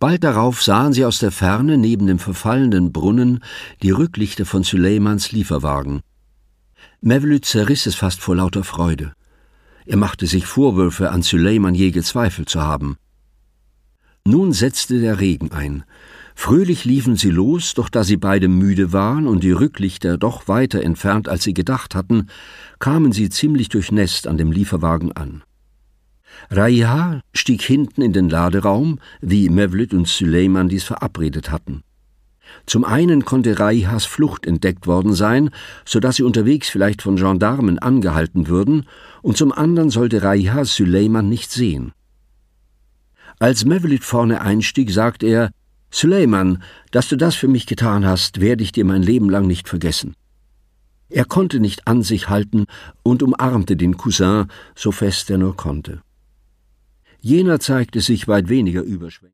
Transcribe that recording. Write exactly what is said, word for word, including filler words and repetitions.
Bald darauf sahen sie aus der Ferne neben dem verfallenden Brunnen die Rücklichter von Süleymans Lieferwagen. Mevlüt zerriss es fast vor lauter Freude. Er machte sich Vorwürfe, an Süleyman je gezweifelt zu haben. Nun setzte der Regen ein. Fröhlich liefen sie los, doch da sie beide müde waren und die Rücklichter doch weiter entfernt, als sie gedacht hatten, kamen sie ziemlich durchnässt an dem Lieferwagen an. Raiha stieg hinten in den Laderaum, wie Mevlüt und Süleyman dies verabredet hatten. Zum einen konnte Raihas Flucht entdeckt worden sein, so dass sie unterwegs vielleicht von Gendarmen angehalten würden, und zum anderen sollte Raiha Süleyman nicht sehen. Als Mevlüt vorne einstieg, sagte er: »Süleyman, dass du das für mich getan hast, werde ich dir mein Leben lang nicht vergessen.« Er konnte nicht an sich halten und umarmte den Cousin, so fest er nur konnte. Jener zeigte sich weit weniger überschwänglich.